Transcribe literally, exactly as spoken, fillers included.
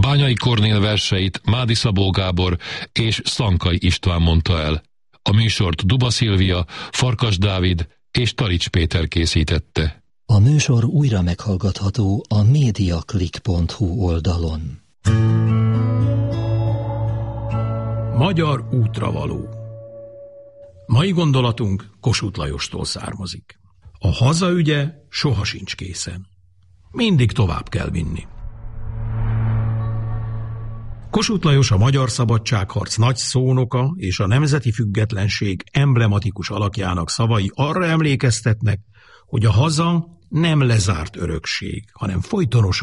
Bányai Kornél verseit Mádi Szabó Gábor és Szankai István mondta el. A műsort Duba Szilvia, Farkas Dávid és Tarics Péter készítette. A műsor újra meghallgatható a mediaclick pont hu oldalon. Magyar útravaló. Mai gondolatunk Kossuth Lajostól származik. A hazaügye soha sincs készen. Mindig tovább kell vinni. Kossuth Lajos a magyar szabadságharc nagy szónoka és a nemzeti függetlenség emblematikus alakjának szavai arra emlékeztetnek, hogy a haza nem lezárt örökség, hanem folytonos